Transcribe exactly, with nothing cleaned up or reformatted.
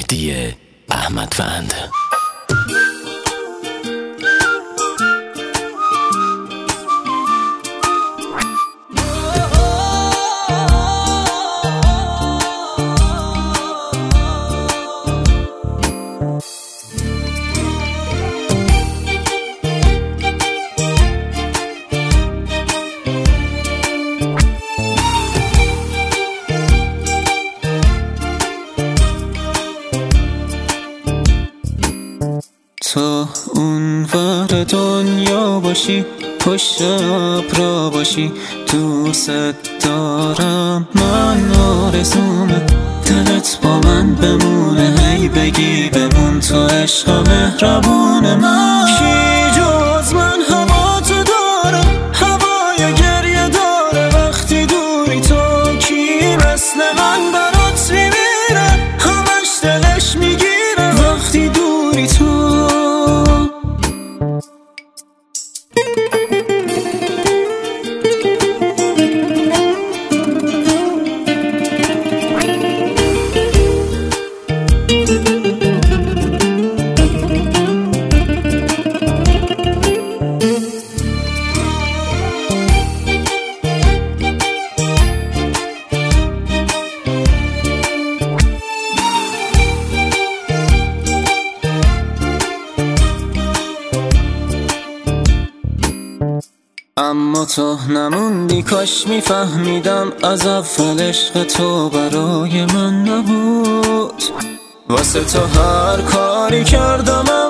مهدی احمدوند. تو اون ور دنیا باشی، پشت ابرا باشی، دوست دارم، من آرزومه دلت با من بمونه، هی بگی بمون تو عشق مهربون من. کی جز من هوا تو داره، هوای گریه داره وقتی دوری تو، کی مثل من برات میمیره همش دلش میگیره وقتی دوری تو. اما تو نموندی، کاش میفهمیدم از اول عشق تو برای من نبود، واسه تو هر کاری کردم